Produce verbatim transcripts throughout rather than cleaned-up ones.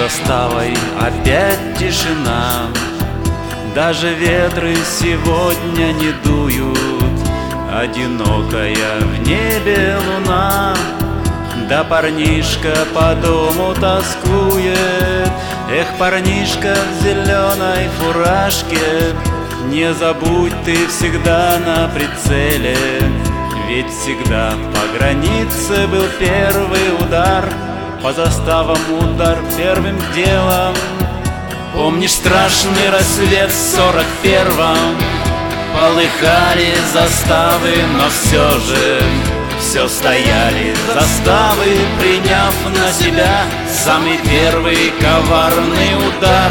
заставой опять тишина. Даже ветры сегодня не дуют, одинокая в небе луна. Да парнишка по дому тоскует, эх, парнишка в зеленой фуражке. Не забудь ты всегда на прицеле, ведь всегда по границе был первый удар. По заставам удар первым делом. Помнишь страшный рассвет в сорок первом? Полыхали заставы, но все же все стояли заставы, приняв на себя самый первый коварный удар.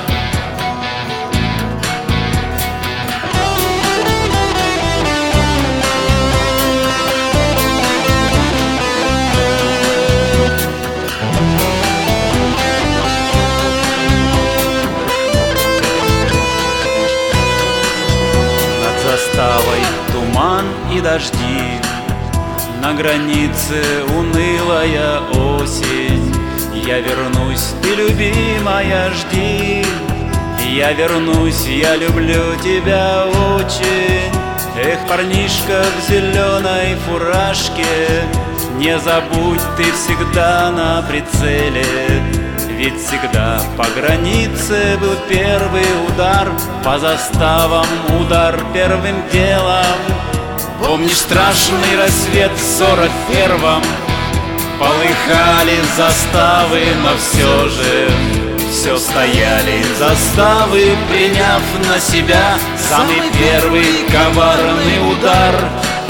Над заставой туман и дожди, на границе унылая осень. Я вернусь, ты, любимая, жди. Я вернусь, я люблю тебя очень. Эх, парнишка в зеленой фуражке, не забудь ты всегда на прицеле, ведь всегда по границе был первый удар. По заставам удар первым делом. Помнишь страшный рассвет в сорок первом? Полыхали заставы, но все же все стояли заставы, приняв на себя самый первый коварный удар.